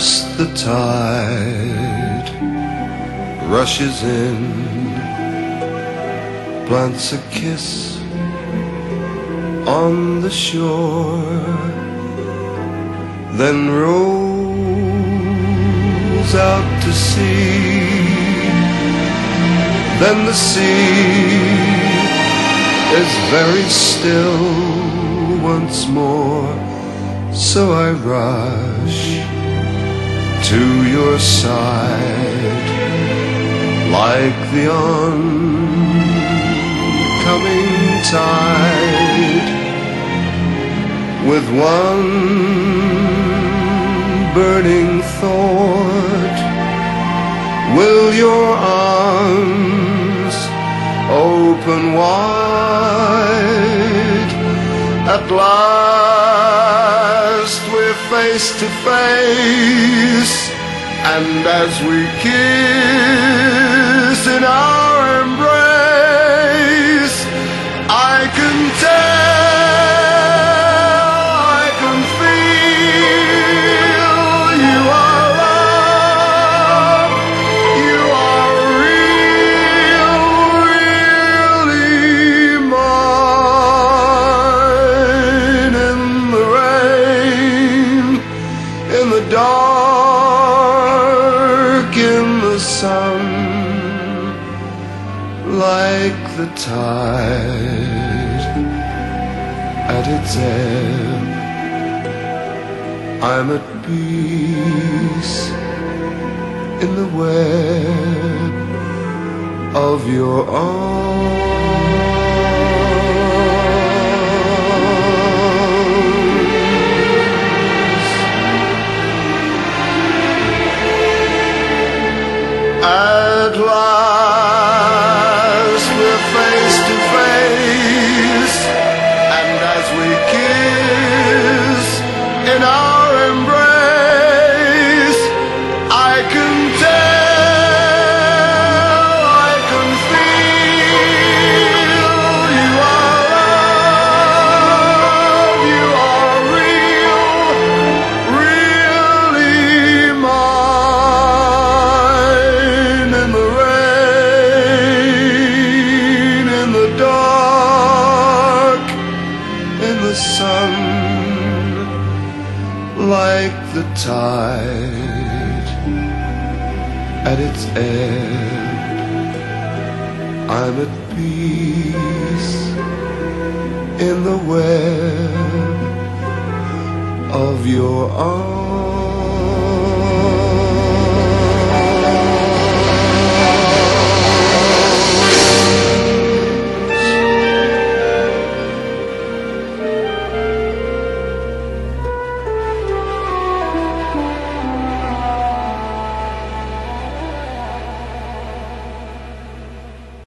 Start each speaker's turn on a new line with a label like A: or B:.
A: First the tide rushes in, plants a kiss on the shore, then rolls out to sea. Then the sea is very still once more, so I rush to your side like the oncoming tide. With one burning thought, will your arms open wide? At last we're face to face, and as we kiss in our embrace, I can tell, I can feel you are love, you are real, really mine. In the rain, in the dark, in the sun, like the tide at its ebb, I'm at peace in the web of your arms. At last we're face to face, and as we kiss in our embrace, I can tell, I can feel you are love, you are real, really mine. In the rain, in the dark, in the sun, like the tide at its ebb, I'm at peace in the web of your arms.